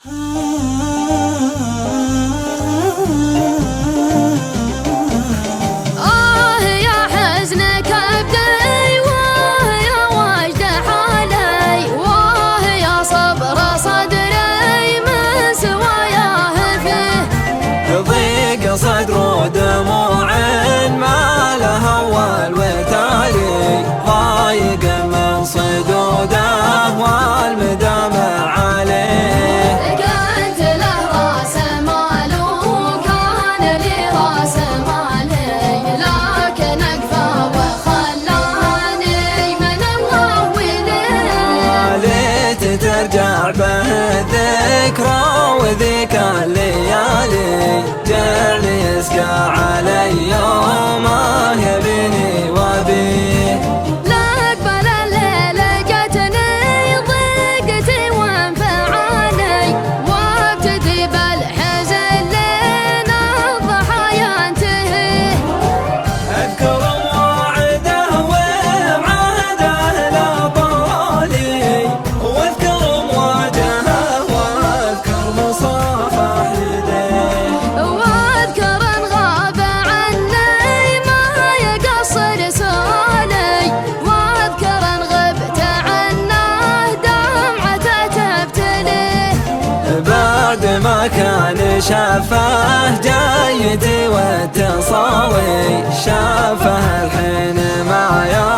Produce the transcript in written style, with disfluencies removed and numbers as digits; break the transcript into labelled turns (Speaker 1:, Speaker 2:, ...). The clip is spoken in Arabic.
Speaker 1: صدر دموع ما له أول وتالي، ضايق من صدوده والمدامع عليه.
Speaker 2: كنت له راس مال وكان لي راس مالي، لكن أكفى وخلاني من الله وليه.
Speaker 1: ليت ترجع به الذكرى وذيك الليالي، جعلي يسقى علي يومه يبيني وبيه.
Speaker 2: لأقبل الليل لقيتني ضيقتي وانفعالي، وابتدي بالحزن لين الضحايا ينتهي.
Speaker 1: أذكر موعده ومعهده لا بالي، واذكر مواجهه واذكر مصافح يديه.
Speaker 2: واذكر ان غاب عني ما يقصر سؤالي، واذكر ان غبت عنه دمعته تبتليه.
Speaker 1: بعد ما كان شافه جايتي واتصالي، شافه الحين ما